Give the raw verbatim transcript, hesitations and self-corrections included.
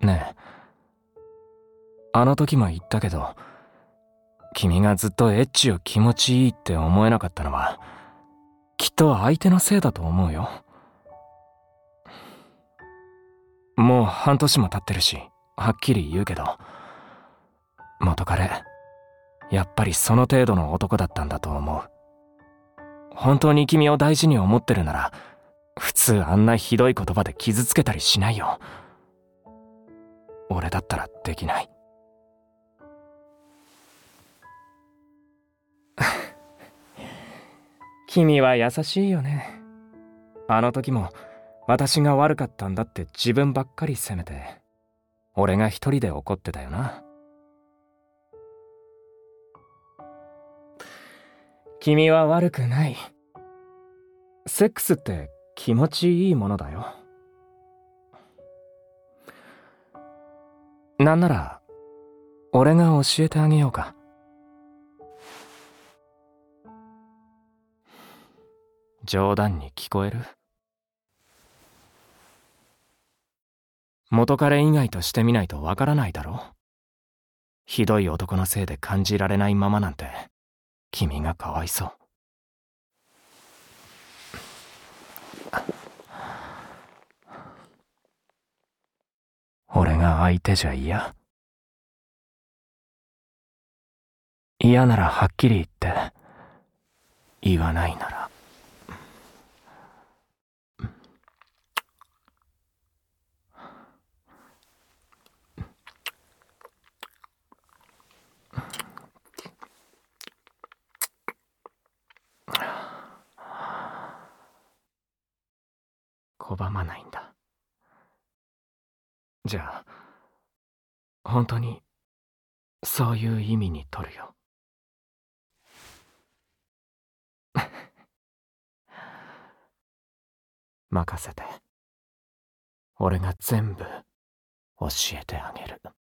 ねえ、あの時も言ったけど、君がずっとエッチを気持ちいいって思えなかったのはきっと相手のせいだと思うよ。もう半年も経ってるし、はっきり言うけど、元彼やっぱりその程度の男だったんだと思う。本当に君を大事に思ってるなら、普通あんなひどい言葉で傷つけたりしないよ。俺だったらできない。君は優しいよね。あの時も私が悪かったんだって自分ばっかり責めて、俺が一人で怒ってたよな。君は悪くない。セックスって気持ちいいものだよ。なんなら俺が教えてあげようか。冗談に聞こえる？元彼以外としてみないとわからないだろ。ひどい男のせいで感じられないままなんて、君がかわいそう。俺が相手じゃ嫌？嫌ならはっきり言って、言わないなら。拒まないんだ。じゃあ本当にそういう意味に取るよ。任せて。俺が全部教えてあげる。